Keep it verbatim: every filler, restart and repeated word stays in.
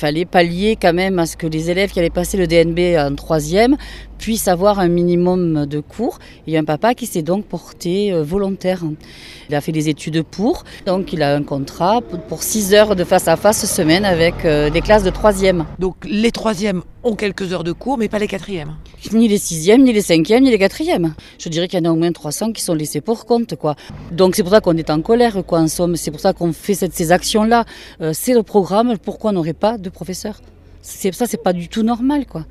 fallait pallier quand même à ce que les élèves qui allaient passer le D N B en troisième puissent avoir un minimum de cours. Il y a un papa qui s'est donc porté volontaire. Il a fait des études pour, donc il a un contrat pour six heures de face à face semaine avec des classes de troisième. Donc les troisièmes ont quelques heures de cours, mais pas les quatrièmes. Ni les sixièmes, ni les cinquièmes, ni les quatrièmes. Je dirais qu'il y en a au moins trois cents qui sont laissés pour compte, quoi. Donc c'est pour ça qu'on est en colère, quoi, en somme. C'est pour ça qu'on fait cette, ces actions-là. Euh, c'est le programme. Pourquoi on n'aurait pas de professeurs ? C'est, ça, c'est pas du tout normal, quoi.